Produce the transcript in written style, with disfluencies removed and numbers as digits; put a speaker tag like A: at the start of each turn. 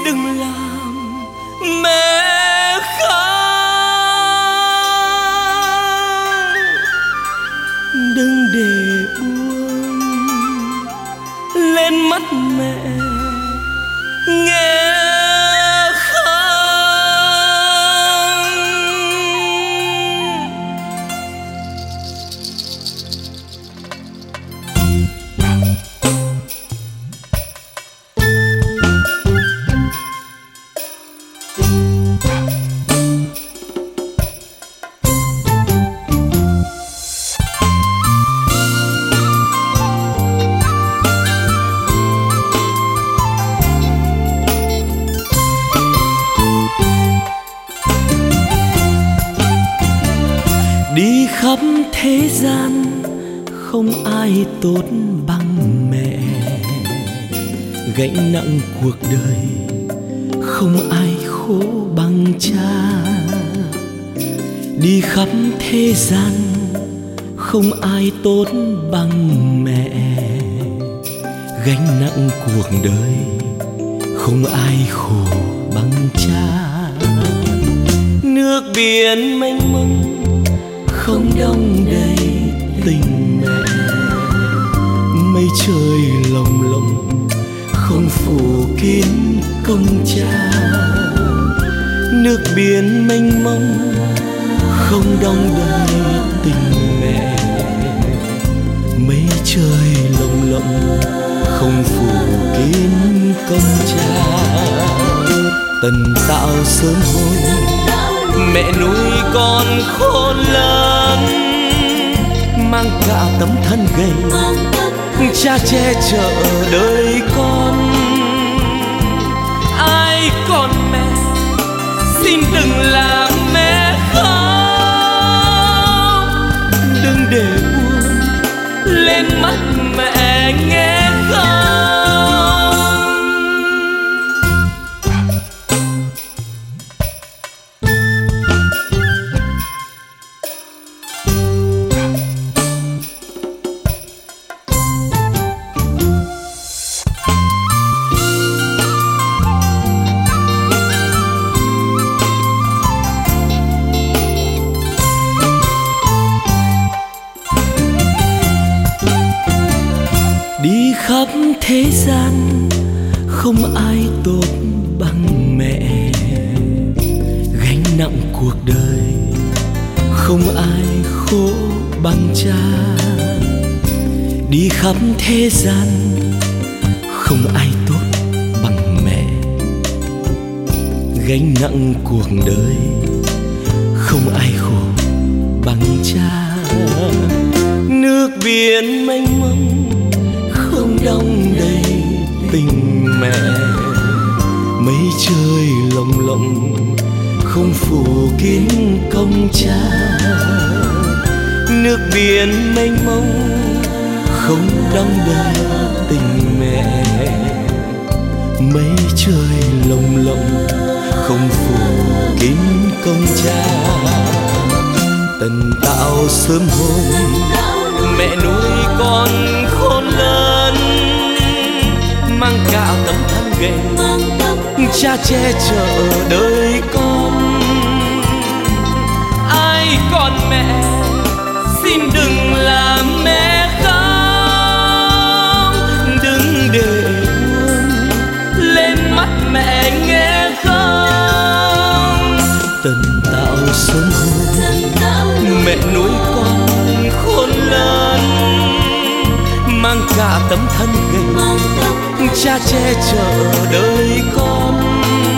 A: đừng làm mẹ khóc, đừng để buồn lên mắt mẹ nghe không. Đi khắp thế gian không ai tốt bằng mẹ, gánh nặng cuộc đời không ai khổ bằng cha. Đi khắp thế gian không ai tốt bằng mẹ, gánh nặng cuộc đời không ai khổ bằng cha. Nước biển mênh mông không đong đầy tình mẹ, mây trời lồng lộng không phủ kín công cha. Nước biển mênh mông không đong đầy tình mẹ, mây trời lồng lộng không phủ kín công cha. Tần tạo sớm hôm mẹ nuôi con khôn lớn, mang cả tấm thân gầy cha che chở đời con. Ai còn mẹ xin đừng làm mẹ khóc, đừng để buồn lên mắt mẹ nghe không. Đi khắp thế gian không ai tốt bằng mẹ, gánh nặng cuộc đời không ai khổ bằng cha. Đi khắp thế gian không ai tốt bằng mẹ, gánh nặng cuộc đời không ai khổ bằng cha. Nước biển mênh mông không đong đầy tình mẹ, mây trời lồng lộng không phủ kín công cha. Nước biển mênh mông không đong đầy tình mẹ, mây trời lồng lộng không phủ kín công cha. Tần tạo sớm hôm mẹ nuôi con khôn lớn, mang cả tấm thân gầy cha che chở đời con. Ai còn mẹ xin đừng làm mẹ khóc, đừng để buồn lên mắt mẹ nghe không. Tần tạo sớm hôm mẹ nuôi con khôn lớn, mang cả tấm thân gầy cha che chở đời con.